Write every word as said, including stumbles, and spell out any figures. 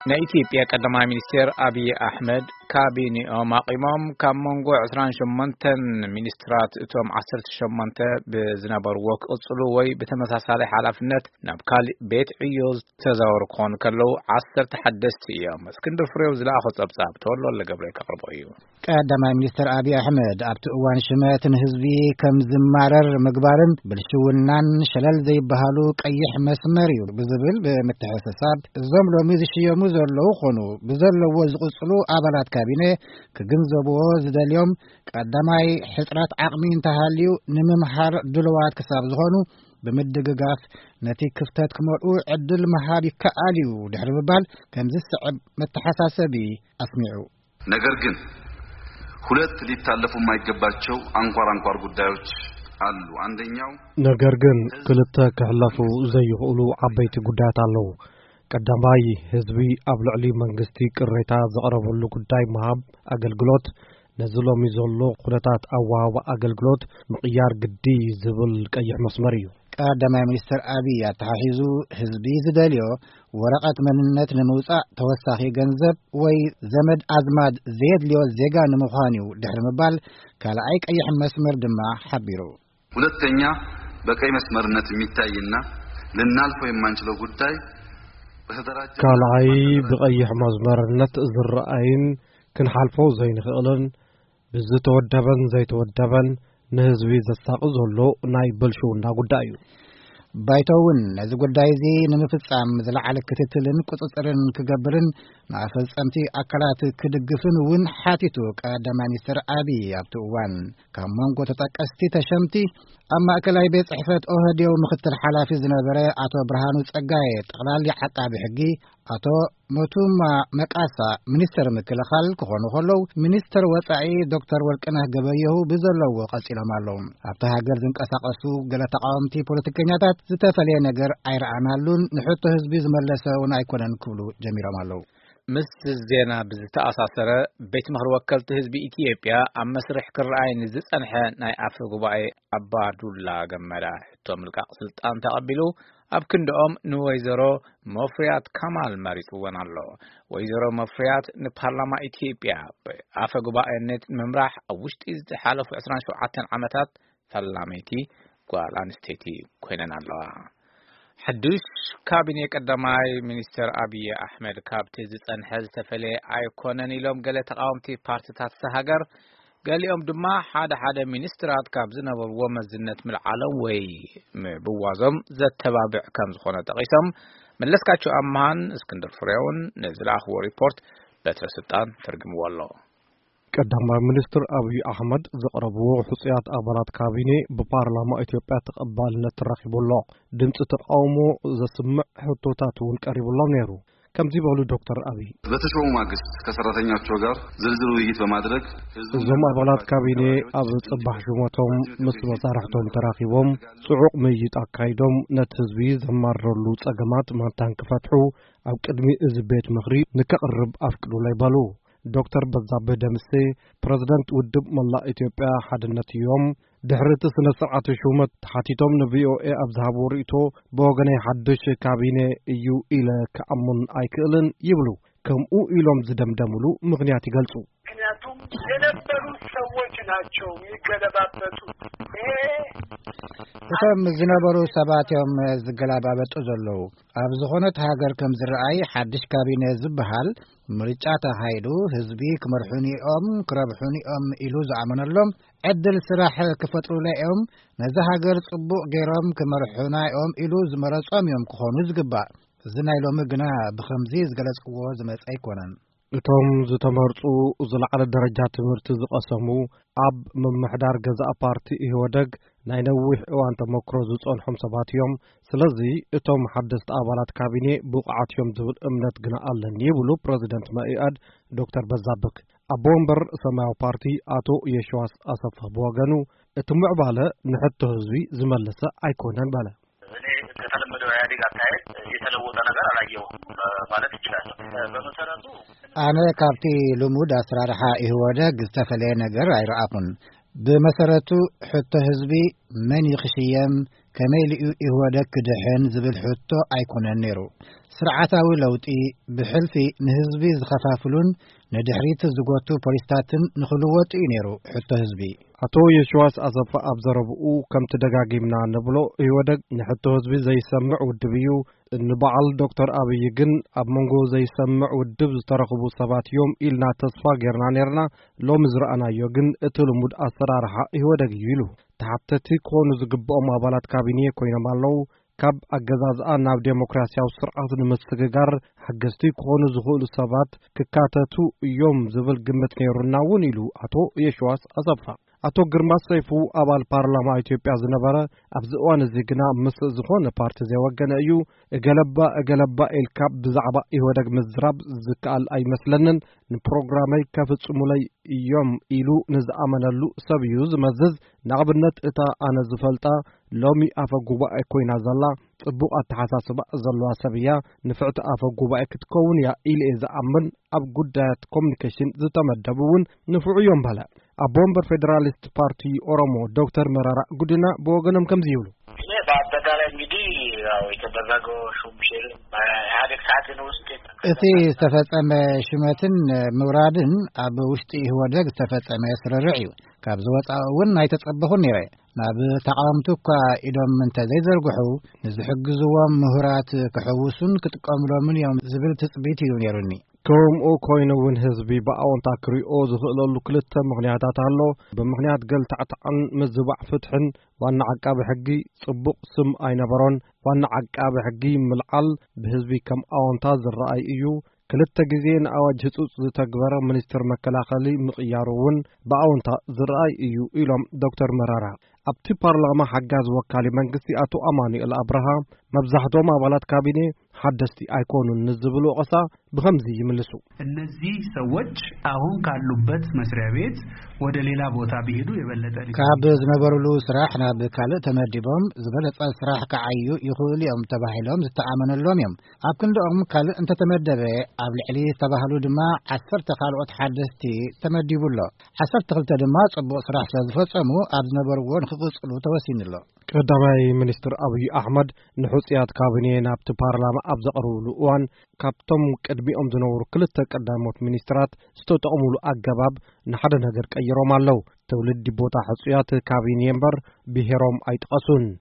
نايتيبيا قدما مينستر أبي أحمد كابيني أو ماقيمام كم منقو عسران شمنتن مينسترات اتوم عسرت شمنتة بزنابر وك اصلووي بتمساسالي حالفنت نبكال بيت عيوز تزاور كون كلو عسر تحدثت ايام اسكندر فريوز لا اخذ ابصاب تولو اللي قبلك قربو ايو قدما مينستر أبي أحمد أبت اوان شماتن حزبي كم زمارر مقبارن بالشونان شلال زي بهالو قيح مسمريو بزبل بمتحسسات زملو ميزشيو زلو خونو بزلو وزقصلو أبلات كابينة كجنزبو زداليوم قدماي حسرات عقمين تهاليو نممحر دلوات كساب زخونو بمدققاف نتي كفتات كمرؤو عدل مهابي كآليو دحر ببال كمز السعب متحساسبي أسمعو نقرقن ሁለት ሊታለፉ የማይገባቸው አንቋር አንቋር ጉዳዮች አሉ አንደኛው ነገርግን ክልተ ከሕላፉ ዘይሁሉ አበይቲ ጉዳያት አለው ቀዳማይ ህዝቢ አብልዕሊ መንግስቲ ቅሬታ ዘቀረበሉ ጉዳይ መሃብ አገልግሎት ነዝሎም ይዘሎ ኩነታት አዋዋ አገልግሎት ምቅያር ግዲ ዝብል ቀይሕ መስመር እዩ ቀዳማይ ሚኒስትር አብይ አታሂዙ ህዝቢ ዝደልዮ ወረቀት መንነት ንምውጻእ ተወሳኺ ገንዘብ ወይ ዘመድ አዝማድ ዘየድልዮ ዜጋ ንምዃኒው ድሕሪ ምባል ካልኣይ ቀይሕ መስመር ድማ ሓቢሩ ሁለተኛ በቀይ መስመርነት የሚታይና ልናልፈው የማንችለው ጉዳይ ካልኣይ ብቀይሕ መስመርነት ዝረአይን ክንሓልፎ ዘይንኽእልን ብዝተወደበን ዘይተወደበን ንህዝቢ ዘሳቕ ዘሎ ናይ ብልሽውና ጉዳይ እዩ ባይተውን ነዚ ጉዳይ እዚ ንምፍጻም ዝለዓለ ክትትልን ቁፅፅርን ክገብርን ናፈጸምቲ አካላት ክድግፍን ውን ሓቲቱ ቀዳማይ ሚኒስትር አብይ ኣብቲ እዋን ካብ መንጎ ተጠቀስቲ ተሸምቲ ኣብ ማእከላይ ቤት ጽሕፈት ኦህዴዮ ምክትል ሓላፊ ዝነበረ አቶ ብርሃኑ ጸጋዬ ጠቅላሊ ዓቃቢ ሕጊ አቶ ሞቱማ መቃሳ ሚኒስትር ምክልኻል ክኾኑ ከለዉ ሚኒስትር ወጻኢ ዶክተር ወርቅነህ ገበየሁ ብዘለዎ ቀጺሎም ኣለዉ ኣብቲ ሃገር ዝንቀሳቐሱ ገለ ተቃወምቲ ፖለቲከኛታት ዝተፈለየ ነገር ኣይረኣናሉን ንሕቶ ህዝቢ ዝመለሰ እውን ኣይኮነን ክብሉ ጀሚሮም ኣለዉ ምስ ዜና ብዝተኣሳሰረ ቤት ምክሪ ወከልቲ ህዝቢ ኢትዮጵያ ኣብ መስርሕ ክረኣይ ንዝጸንሐ ናይ ኣፈ ጉባኤ ኣባዱላ ገመዳ ሕቶ ምልቃቕ ስልጣን ተቐቢሉ ኣብ ክንደኦም ንወይዘሮ መፍሪያት ከማል መሪፅወን ኣሎ ወይዘሮ መፍሪያት ንፓርላማ ኢትዮጵያ ኣፈ ጉባኤነት ምምራሕ ኣብ ውሽጢ ዝሓለፉ عشرين وسبعة ዓመታት ፈላመይቲ ጓል ኣንስተይቲ ኮይነን ኣለዋ حدوش كابيني قدماي مينستر أبي أحمد كابتي زصنح ዝተፈለየ ኣይኮነን ኢሎም ገለ ተቃወምቲ ፓርቲታት ሰሃገር ገሊኦም ድማ ሓደ ሓደ ሚኒስትራት ካብ ዝነበርዎ መዝነት ምልዓሎም ወይ ብዋዞም ዘተባብዕ ከም ዝኾነ ጠቂሶም መለስካቸው አማን እስክንድር ፍሬውን ነዝላኽዎ ሪፖርት በትረ ስልጣን ተርጉምዎ ኣሎ ቀዳማይ ሚኒስትር አብይ አህመድ ዘቀረበው ሁጽያት አባላት ካቢኔ በፓርላማ ኢትዮጵያ ተቀባልነት ተረክቦሎ ድምጽ ተቃውሞ ዘስምዕ ህቶታቱን ቀሪቦሎ ነሩ ከምዚ በሉ ዶክተር አብይ በተሾሙ ማግስት ከሰራተኛቸው ጋር ዝርዝር ውይይት በማድረግ እዞም አባላት ካቢኔ ኣብ ጽባህ ሹመቶም ምስ መሳርሕቶም ተራኺቦም ጽዑቕ ምይይጥ አካይዶም ነት ህዝቢ ዘማረሉ ጸገማት ማንታን ክፈትሑ ኣብ ቅድሚ እዚ ቤት ምኽሪ ንከቅርብ አፍቅዱ ላይ ባሉ ዶክተር በዛብህ ደምሴ ፕሬዝዳንት ውድብ መላ ኢትዮጵያ ሓድነት እዮም ድሕሪት ስነ ስርዓት ሹመት ሓቲቶም ንቪኦኤ ኣብዝሃቡ ርእቶ በወገነይ ሓድሽ ካቢኔ እዩ ኢለ ከኣሙን ኣይክእልን ይብሉ ከምኡ ኢሎም ዝደምደምሉ ምክንያት ይገልጹ ምክንያቱም የነበሩ ሰዎች ናቸው ይገለባበጡ እቶም ዝነበሩ ሰባትዮም ዝገላባበጡ ዘለዉ ኣብ ዝኾነት ሃገር ከም ዝረኣይ ሓድሽ ካቢኔ ዝበሃል ምርጫ ተኻይዱ ህዝቢ ክመርሑኒኦም ክረብሑኒኦም ኢሉ ዝኣመነሎም ዕድል ስራሕ ክፈጥሩለኦም ነዚ ሃገር ጽቡቕ ገይሮም ክመርሑናዮም ኢሉ ዝመረጾም እዮም ክኾኑ ዝግባእ እዚ ናይ ሎሚ ግና ብኸምዚ ዝገለጽክዎ ዝመጽ ኣይኮነን እቶም ዝተመርጹ ዝለዓለ ደረጃ ትምህርቲ ዝቀሰሙ ኣብ መምሕዳር ገዛእ ፓርቲ ኢህወደግ ናይ ነዊሕ እዋን ተመክሮ ዝጸንሖም ሰባት እዮም ስለዚ እቶም ሓደስቲ አባላት ካቢኔ ብቕዓት እዮም ዝብል እምነት ግና ኣለኒ ይብሉ ፕሬዝዳንት መኢአድ ዶክተር በዛብህ ኣብ ወንበር ሰማያዊ ፓርቲ አቶ የሽዋስ አሰፋ በወገኑ እቲ ምዕባለ ንሕቶ ህዝቢ ዝመለሰ ኣይኮነን ባለ ከተለመደው ያዲግ አካሄድ የተለወጠ ነገር አላየሁም ማለት ይችላል በመሰረቱ አነ ካብቲ ልሙድ አስራራሃ ኢህወደግ ዝተፈለየ ነገር አይረአኩን በመሰረቱ ሕቶ ህዝቢ መን ይኽሽየም كميل إهودك دحين زبل حتو أيكون النيرو سرعتاو لوطي بحلفي نهزبي زخفافلون ندحريت زغوتو بوليستاتن نخلووت ينيرو حتو هزبي أتو يشواس أزف أبزربو كم تدقاقيمنا نبلو إيودك نحتو هزبي زي سمع ودبيو نبعل دكتور أبي جن أب منغو زي سمع ودب ترخبو سبات يوم إلنا تصفى غيرنا نيرنا لو مزرعنا يوغن اتلو مد أسرارها إيودك يلو تحتتي كونو زقبو مابالات كابينيه كوينة مالو كاب أجازة ناب ديمقراطية وسرعة المستقر حجزتي كونو زغول السبات ككاتتو يوم زبل قمة نيرنا ونيلو أتو يشواس أزفا أتو قرماس سيفو أبال بارلما إثيوبيا زنبرا أبزقوان الزيقنا مصر زخون بارتي زي وقنا أيو إقلبا إقلبا الكاب بزعبا إيودك مزراب زكال أي مسلنن نبروغرامي كافت سمولي يوم إيلو نزعمنا اللو سبيوز مزز نعبنت إتا أنا زفلتا لومي أفا قوبا كوينا زلا طبوق التحساسبا زلوا سبيا نفعت أفا قوبا كتكون يا إلي إذا أمن أب قدات كومنيكيشن زتمدبون نفعو يوم بلا أبومبر فيدراليست بارتي أورومو دكتور مرارا قدنا بوغنم كم زيولو በአጠቃላይ እንግዲህ ያው የተደረገው ሹምሽር በኢህአዴግ ሰዓትን ውስጥ እቲ ዝተፈጸመ ሽመትን ምውራድን ኣብ ውሽጢ ኢህወደግ ዝተፈጸመ ስርርዕ እዩ ካብ ዝወፃእ እውን ኣይተጸበኹን ነይረ ናብ ተቃውምቱ እኳ ኢዶም እንተዘይዘርግሑ ንዝሕግዝዎም ምሁራት ክሕውሱን ክጥቀምሎምን እዮም ዝብል ትፅቢት እዩ ነይሩኒ كوم أو كوينون هزبي بأون تاكري أو زخلو لكلت مغنياتات هالو بمغنيات قل تعتقن مزبع فتحن وأن عقاب حقي صبق سم أي نبرون وأن عقاب حقي ملعل بهزبي كم أون تاز الرأي إيو كلت جزين أوجه تؤس تكبر منستر مكلاخلي مقيارون بأون تاز الرأي إيو إلهم دكتور مرارا أبتي بارلما حجاز وكالي منقسي أتو أماني الأبرهام مبزحدوم أبالات كابيني حدثتي أيكونو نزبلو قصا بخمزي يملسو እነዚህ ሰዎች አሁን ካሉበት መስሪያ ቤት ወደ ሌላ ቦታ ቢሄዱ የበለጠ ካብ ዝነበሩሉ ስራሕ ናብ ካልእ ተመዲቦም ዝበለጸ ስራሕ ከዓዩ ይኽእሉ እዮም ተባሂሎም ዝተኣመነሎም እዮም ኣብ ክንደኦም ካልእ እንተተመደበ ኣብ ልዕሊ ተባህሉ ድማ ዓሰርተ ካልኦት ሓደስቲ ተመዲቡሎ ዓሰርተ ክልተ ድማ ጽቡቕ ስራሕ ስለዝፈጸሙ ኣብ ዝነበርዎ ንኽቕጽሉ ተወሲኑሎ ቀዳማይ ሚኒስትር አብይ አሕመድ ንሑጽያት ካቢኔ ናብቲ ፓርላማ ኣብ ዘቕርብሉ እዋን ካብቶም ቅድሚኦም ዝነበሩ ክልተ ቀዳሞት ሚኒስትራት ዝተጠቕሙሉ ኣገባብ ንሓደ ነገር ቀይሮም ኣለዉ ትውልዲ ቦታ ሕጹያት ካቢኔ እምበር ብሄሮም ኣይጥቀሱን